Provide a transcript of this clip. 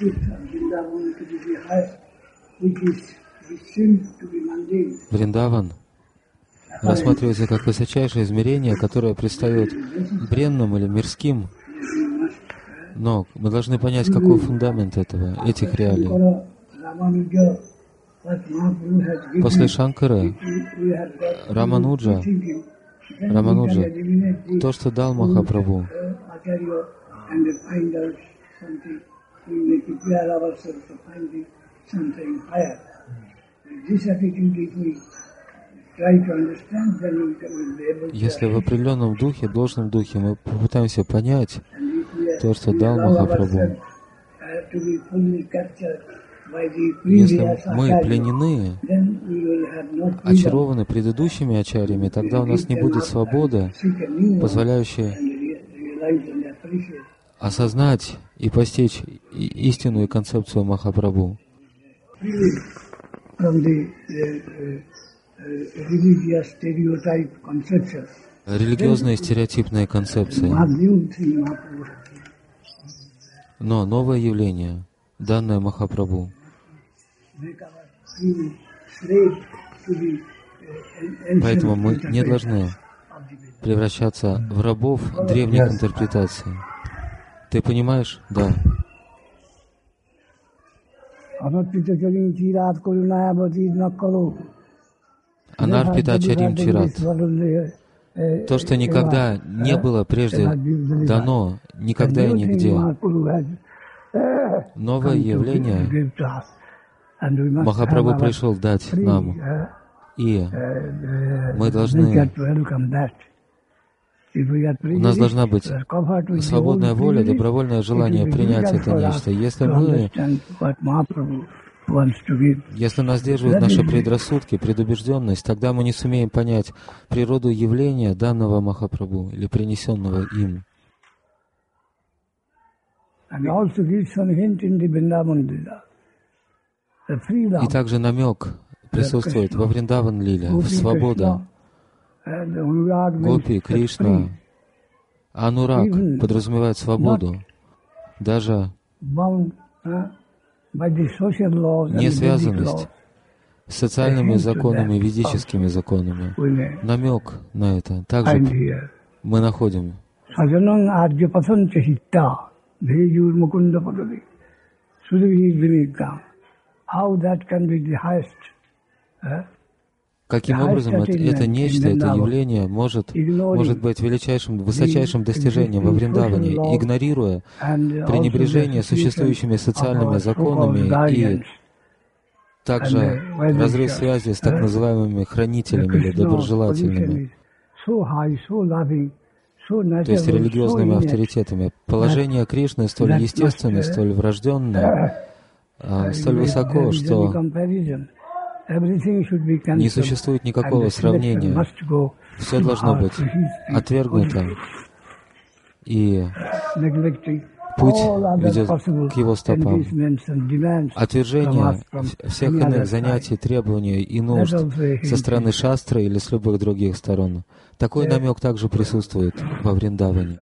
Вриндаван рассматривается как высочайшее измерение, которое предстает бренным или мирским, но мы должны понять, какой фундамент этих реалий. После Шанкара, Рамануджа, то, что дал Махапрабху, если в определенном духе, должном духе, мы попытаемся понять то, что дал Махапрабху, если мы пленены, очарованы предыдущими ачарьями, тогда у нас не будет свободы, позволяющей осознать и постичь истинную концепцию Махапрабху. Религиозные стереотипные концепции. Но новое явление, данное Махапрабху. Поэтому мы не должны превращаться в рабов древних интерпретаций. Ты понимаешь? Да. Анарпита Чарим Чират. То, что никогда не было прежде дано, никогда и нигде. Новое явление Махапрабху пришел дать нам, и мы должны... У нас должна быть свободная воля, добровольное желание принять это нечто. Если нас сдерживают наши предрассудки, предубежденность, тогда мы не сумеем понять природу явления данного Махапрабху или принесенного им. И также намек присутствует во Вриндаван-лиле, в свобода. Гопи, Кришна, Анураг подразумевает свободу, даже не связанность с социальными законами, ведическими законами. Намек на это также мы находим. Каким образом это нечто, это явление может быть величайшим, высочайшим достижением во Вриндаване, игнорируя пренебрежение существующими социальными законами и также разрыв связи с так называемыми хранителями или доброжелательными, то есть религиозными авторитетами. Положение Кришны столь естественное, столь врожденное, столь высоко, что не существует никакого сравнения. Все должно быть отвергнуто, и путь ведет к его стопам. Отвержение всех иных занятий, требований и нужд со стороны шастры или с любых других сторон. Такой намек также присутствует во Вриндаване.